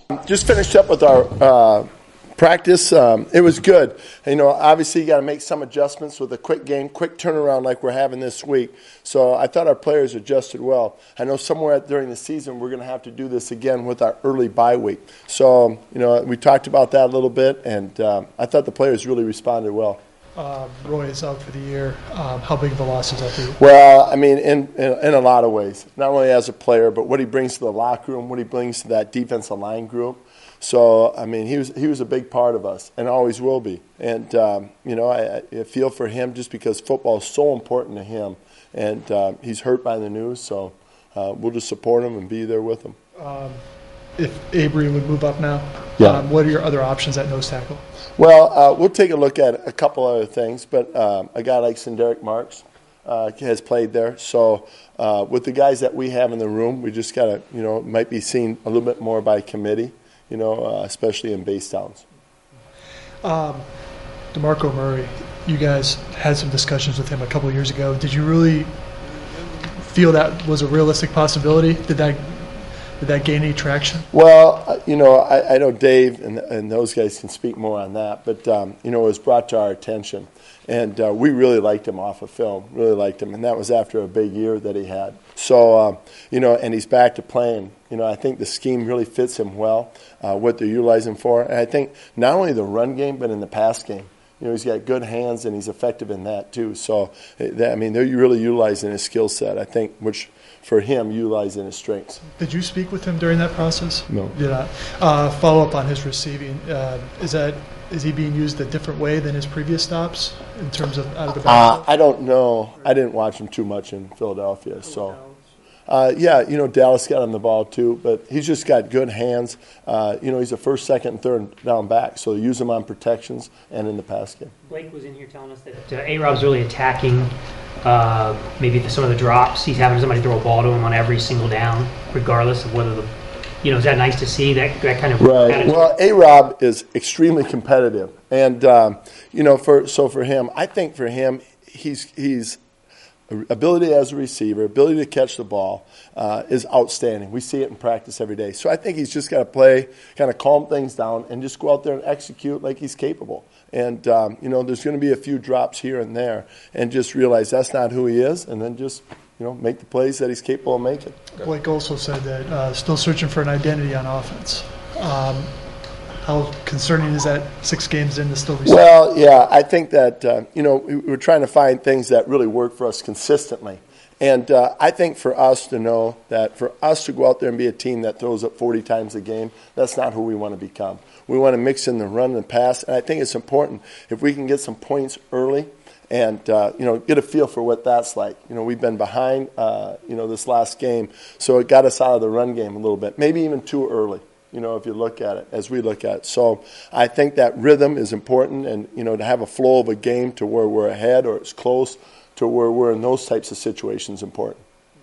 Just finished up with our practice. It was good. Obviously you got to make some adjustments with a quick game, quick turnaround like we're having this week. So I thought our players adjusted well. I know somewhere during the season we're going to have to do this again with our early bye week. So, we talked about that a little bit, and I thought the players really responded well. Roy is out for the year. How big of a loss is that for you? Well, I mean, in a lot of ways. Not only as a player, but what he brings to the locker room, what he brings to that defensive line group. So, I mean, he was a big part of us and always will be. And, I feel for him just because football is so important to him. And he's hurt by the news, so we'll just support him and be there with him. If Avery would move up now, what are your other options at nose tackle? Well, we'll take a look at a couple other things, but a guy like Sinderic Marks has played there. So with the guys that we have in the room, we just got to, might be seen a little bit more by committee, especially in base downs. DeMarco Murray, you guys had some discussions with him a couple of years ago. Did you really feel that was a realistic possibility? Did that gain any traction? Well, I know Dave and those guys can speak more on that, but, it was brought to our attention. And we really liked him off of film, really liked him. And that was after a big year that he had. So, and he's back to playing. I think the scheme really fits him well, what they're utilizing for. And I think not only the run game, but in the pass game. He's got good hands, and he's effective in that too. So, they're really utilizing his skill set, I think, which for him, utilizing his strengths. Did you speak with him during that process? No. Did not. Follow up on his receiving. Is he being used a different way than his previous stops in terms of out of the backfield? I don't know. I didn't watch him too much in Philadelphia. So, Dallas got him the ball too, but he's just got good hands. He's a first, second, and third down back, so use him on protections and in the pass game. Blake was in here telling us that A-Rob's really attacking maybe some of the drops. He's having somebody throw a ball to him on every single down, regardless of whether is that nice to see, that kind of right. attitude? Well, A-Rob is extremely competitive. And, for him, I think for him, he's ability as a receiver, ability to catch the ball is outstanding. We see it in practice every day. So I think he's just got to play, kind of calm things down, and just go out there and execute like he's capable. And, there's going to be a few drops here and there, and just realize that's not who he is, and then just make the plays that he's capable of making. Blake also said that still searching for an identity on offense. How concerning is that 6 games in to still be? Well, yeah, I think that, we're trying to find things that really work for us consistently. And I think for us to know that for us to go out there and be a team that throws up 40 times a game, that's not who we want to become. We want to mix in the run and pass, and I think it's important if we can get some points early and, get a feel for what that's like. We've been behind, this last game, so it got us out of the run game a little bit, maybe even too early, if you look at it, as we look at it. So I think that rhythm is important, and, to have a flow of a game to where we're ahead or it's close to where we're in those types of situations important.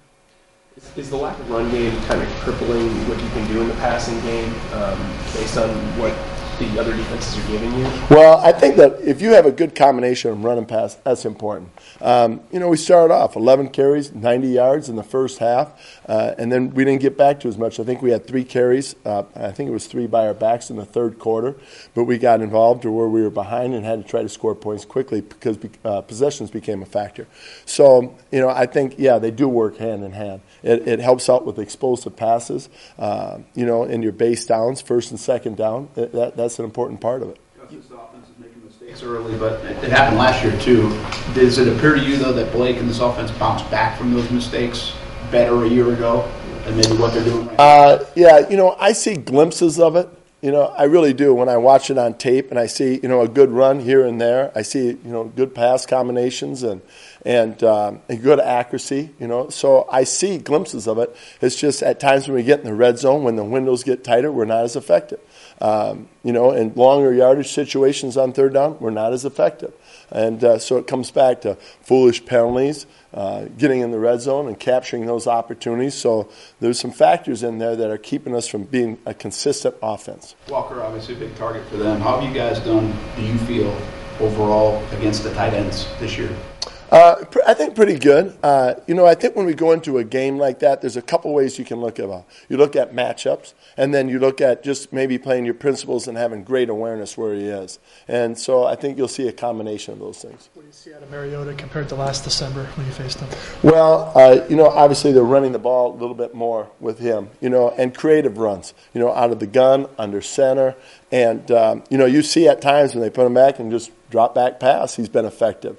Is the lack of run game kind of crippling what you can do in the passing game based on what the other defenses are giving you? Well, I think that if you have a good combination of run and pass, that's important. We started off 11 carries, 90 yards in the first half, and then we didn't get back to as much. I think we had 3 carries. I think it was 3 by our backs in the third quarter, but we got involved to where we were behind and had to try to score points quickly because possessions became a factor. So, I think, they do work hand in hand. It helps out with explosive passes, in your base downs, first and second down. That's an important part of it. This offense is making mistakes early, but it happened last year too. Does it appear to you, though, that Blake and this offense bounced back from those mistakes better a year ago than maybe what they're doing right now? I see glimpses of it. I really do. When I watch it on tape and I see, a good run here and there, I see, good pass combinations and good accuracy, So I see glimpses of it. It's just at times when we get in the red zone, when the windows get tighter, we're not as effective. In longer yardage situations on third down, we're not as effective. And so it comes back to foolish penalties, getting in the red zone and capturing those opportunities. So there's some factors in there that are keeping us from being a consistent offense. Walker, obviously a big target for them. How have you guys done, do you feel, overall against the tight ends this year? I think pretty good. I think when we go into a game like that, there's a couple ways you can look at it. You look at matchups, and then you look at just maybe playing your principles and having great awareness where he is. And so I think you'll see a combination of those things. What do you see out of Mariota compared to last December when you faced him? Well, obviously they're running the ball a little bit more with him, and creative runs, out of the gun, under center. And, you see at times when they put him back and just drop back pass, he's been effective.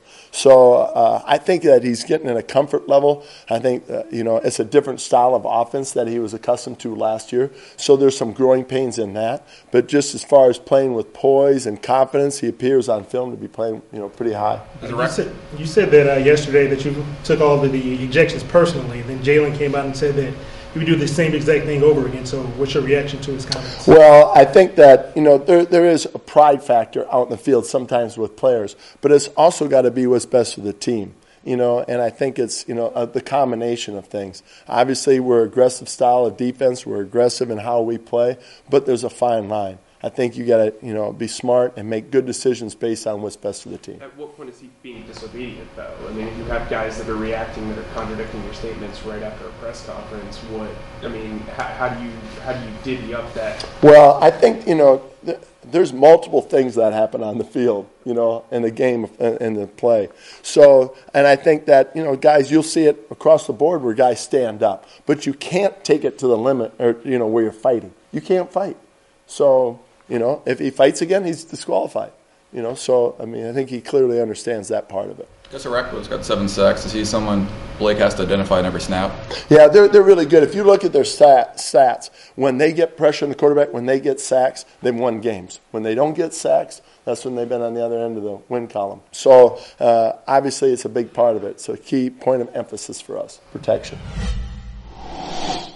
So I think that he's getting in a comfort level. I think, it's a different style of offense that he was accustomed to last year. So there's some growing pains in that. But just as far as playing with poise and confidence, he appears on film to be playing, pretty high. You said that yesterday that you took all of the ejections personally. Then Jalen came out and said that you would do the same exact thing over again. So what's your reaction to his comments? Well, I think that, there is a pride factor out in the field sometimes with players, but it's also got to be what's best for the team. And I think it's, the combination of things. Obviously, we're aggressive style of defense. We're aggressive in how we play, but there's a fine line. I think you got to, be smart and make good decisions based on what's best for the team. At what point is he being disobedient, though? I mean, if you have guys that are reacting, that are contradicting your statements right after a press conference, how do you divvy up that? Well, I think, there's multiple things that happen on the field, in the game, in the play. So, and I think that, guys, you'll see it across the board where guys stand up, but you can't take it to the limit, or, where you're fighting. You can't fight. So, if he fights again, he's disqualified. So, I think he clearly understands that part of it. Jesse Rackwood's got 7 sacks. Is he someone Blake has to identify in every snap? Yeah, they're really good. If you look at their stats, when they get pressure on the quarterback, when they get sacks, they've won games. When they don't get sacks, that's when they've been on the other end of the win column. So, obviously, it's a big part of it. It's a key point of emphasis for us, protection.